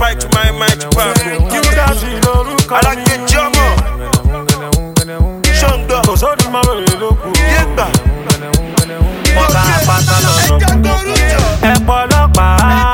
mic to my mic to pop. You got it, look. I like the drummer. Shonda. Cause all the man look. Yeba. Ọ̀gá pátá lọ́nà. Ẹ pọlọ́pàá,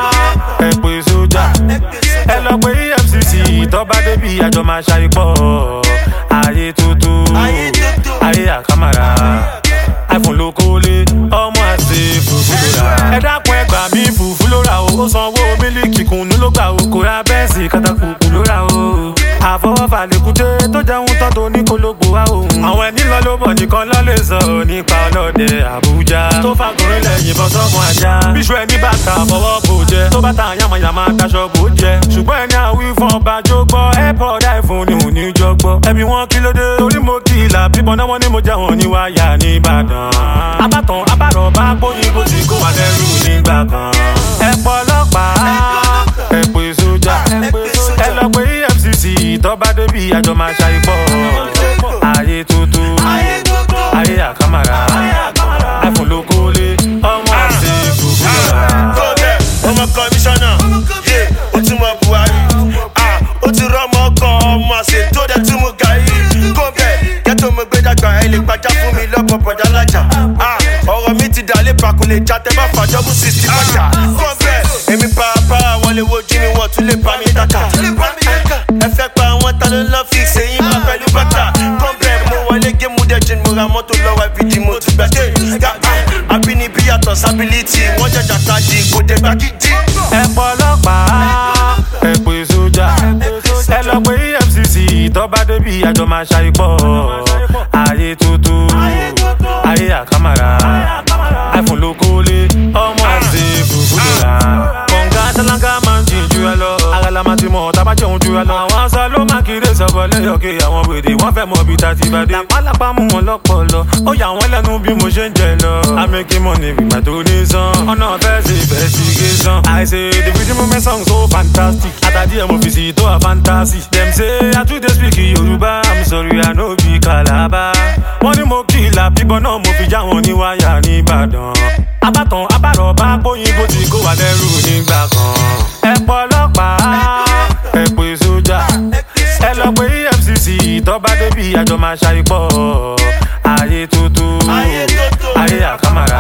ẹ pè sójà. Ẹ lọ pé EFCC tó bá débi àjọ máa ṣàìpọ̀. Ayé tuntun, ayé àkàmàrà. iPhone ló kólé, ọmọ àti fùfú ló rà. Ẹ dákun ẹ gbà mí fùfú ló rà o. Ó sanwó mílíkì kùnú ló gbà o. Kò ra bẹ́ẹ̀sì kátàkùkù ló rà o. Àfọwọ́fà lèkúté tó jẹun tán tó ní kólógbò wá òun. Àwọn ẹni lọ ló bọ̀ nìkan lọ lè sọ nípa ọlọ́dẹ Àbújá. Tó fàgùnrin lẹ́yìn bọ́ sọ́mọ ajá. Bíṣu ẹni bàtà fọwọ́ bò jẹ. Tó bàtà yamayama daṣọ bò jẹ. Ṣùgbọ́n ẹni àwí fún ọba jó gbọ́. Airpod iPhone ni òní jọ gbọ́. Ẹbí wọn kí ló dé? Torí mo kí ìlà bíbọn náà wọ́n ní mo jẹ́ wọn ní wáyà ní Ìbàdàn. Abátan abárọ̀ bá gbóyin bó ti kó wà lẹ́rù nígbà kan. Ẹ pọlọ́pàá, ẹ pè sójà. Ẹ lọ pé EFCC tó bá débi àjọ máa ṣàìpọ̀. Ayé tuntun, ayé àkàmàrà. iPhone ló kólé, ọmọ àti fùfú ló rà. Ọmọ kọmíṣánná, ó ti mọ Buhari. Ó ti rọ́mọ kan ọmọ àṣẹ tó dẹ̀ tún mú gàrí. Kó bẹ̀ kẹ́tọ́ mo gbé dàgbà ẹ lè gbajá fún mi lọ́pọ̀ bọ̀dá lájà. Ọ̀rọ̀ mi ti dà lé pakùn lè já tẹ́ bá fàjọ́bù 60 bàjá. Kó bẹ̀ èmi pàápàá wọn lè wojú mi wọ́n tún lè bá mi dákà. Ẹ fẹ́ pa àwọn ta ló lọ́ fi ṣèyí máa pẹ̀lú bàtà. Kó bẹ̀ mo wọlé gémù dẹ́jìn mo ra mọ́tò lọ́wọ́ ìbídí mo tún gbàdé. Àbínibí yàtọ̀ sábìlìtì wọ́n jẹjà káàdì kò dé gbàgídí. Ẹ pọlọ́pàá, ẹ pè sójà. Ẹ lọ pé EFCC tó bá débi àjọ máa ṣàìpọ̀. Ayé tuntun, ayé àkàmàrà. iPhone ló kólé, ọmọ àti fùfú ló rà. Kọ̀ǹgá sálángá máa ń jìn ju ẹ lọ. Àgàlà máa ti mọ̀ tábà jẹun ju ẹ lọ. Àwọn sọ ló máa kiri sọ̀bọ̀ lẹ́yọ̀kẹ́ àwọn wèrè wọ́n fẹ́ mọ ibi tá ti bá dé. Lápálápá mú wọn lọ́pọlọ, ó yà wọ́n lẹ́nu bí mo ṣe ń jẹ lọ. I'm making money with my donation. Ọ̀nà fẹ́ ṣe investigation. I say the video movement song so fantastic. Àtàdí ẹ̀ mo fi sí tó a fantasy. Dem say I too dey speak Yorùbá. I'm sorry I no be Calabar. Wọ́n ní mo kìlà bíbọn náà mo fi já wọn ní wáyà ní Ìbàdàn. Abátan abárọ̀ bá gbóyin bó ti kó wà lẹ́rù nígbà kan. Ẹ pọlọ́pàá, ẹ pè sójà. Ẹ lọ pé EFCC tó bá débi àjọ máa ṣàìpọ̀. Ayé tuntun, ayé àkàmàrà.